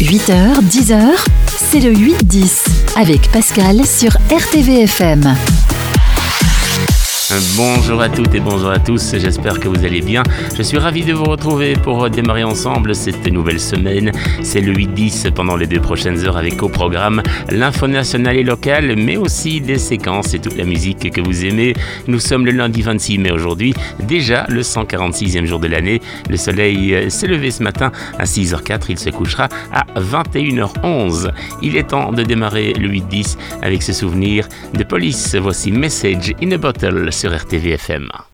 8h, 10h, c'est le 8-10 avec Pascal sur RTVFM. Bonjour à toutes et bonjour à tous, j'espère que vous allez bien. Je suis ravi de vous retrouver pour démarrer ensemble cette nouvelle semaine. C'est le 8-10 pendant les 2 prochaines heures avec au programme l'info nationale et locale, mais aussi des séquences et toute la musique que vous aimez. Nous sommes le lundi 26 mai aujourd'hui, déjà le 146e jour de l'année. Le soleil s'est levé ce matin à 6h04, il se couchera à 21h11. Il est temps de démarrer le 8-10 avec ce souvenir de Police. Voici Message in a Bottle sur RTVFM.